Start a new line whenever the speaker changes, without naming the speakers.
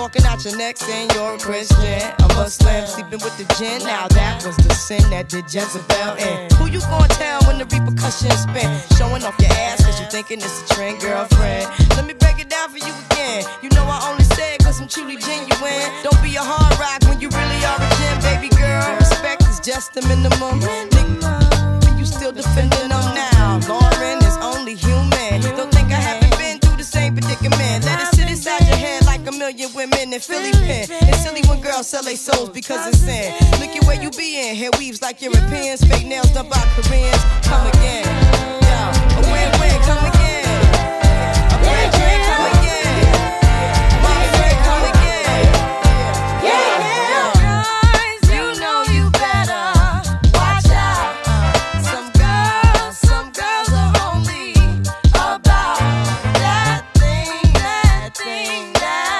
talking out your neck saying you're a Christian, a Muslim, sleeping with the gin. Now that was the sin that did Jezebel in. Who you gonna tell when the repercussions spin? Showing off your ass cause you thinking it's a trend, girlfriend. Let me break it down for you again. You know I only say it cause I'm truly genuine. Don't be a hard rock when you really are a gem, baby girl. Respect is just the minimum. Nigga, you still defending them now. Lauren is only human. Don't think I haven't been through the same predicament. Let it sit inside your head like a million women in Philly pen. It's silly when girls sell their souls because it's sin. Look at where you be in. Hair weaves like Europeans. Fake nails done by Koreans. Come again.